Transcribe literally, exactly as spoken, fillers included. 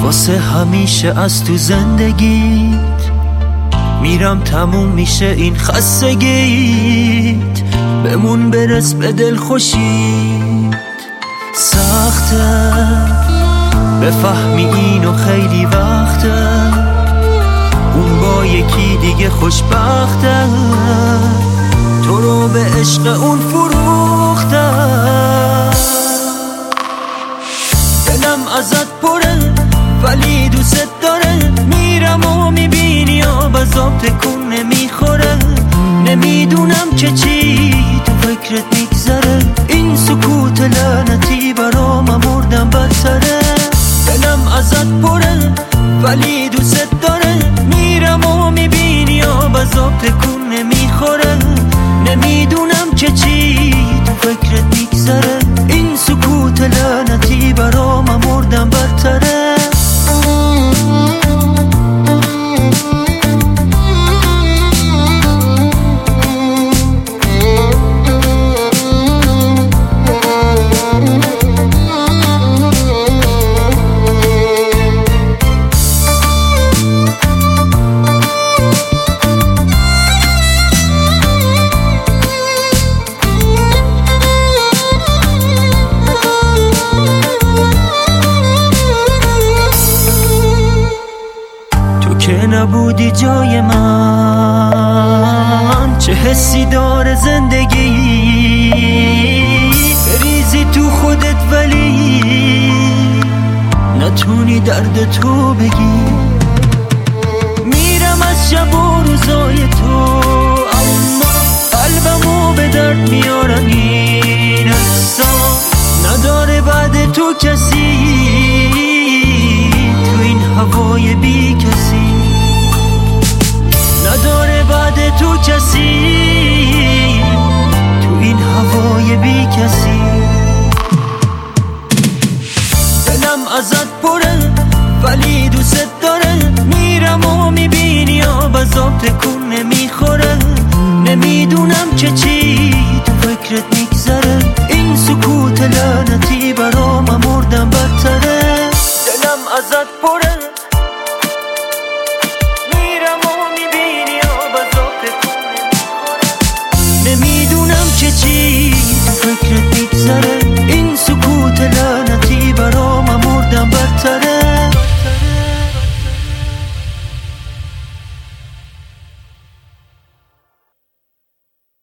واسه همیشه از تو زندگیت میرم، تموم میشه این خستگیت، بمون برس به دل خوشیت. سخته بفهمی اینو خیلی وقته، اون با یکی دیگه خوشبخته، تو رو به عشق اون فروخته. دلم ازت پره ولی دوست داره، میرم و میبینی آب از آب تکون نمیخوره. نمیدونم که چی تو فکرت میگذره، این سکوت لعنتی برام مردم بدتره. دلم ازت پره ولی دوست داره، میرم و میبینی آب از آب تکون نمیخوره. نمیدونم که چی تو فکرت میگذره، این سکوت لعنتی برام مردم بدتره. که نبودی جای من، چه حسی داره زندگی، بریزی تو خودت ولی نتونی درد تو بگی. میرم از شب و روزای تو، اما قلبمو به درد میارن این احسا. نداره بعد تو کسی تو این هوای بی کسی، نداره بعد تو کسی تو این هوای بی کسی. دلم ازت پره ولی دوست داره، میرم و میبینی آب از آب تکون نمیخوره. نمیدونم که چی تو فکرت میگذره، این سکوت لعنتی برام مردم بدتره. دلم ازت پره نمیدونم که چی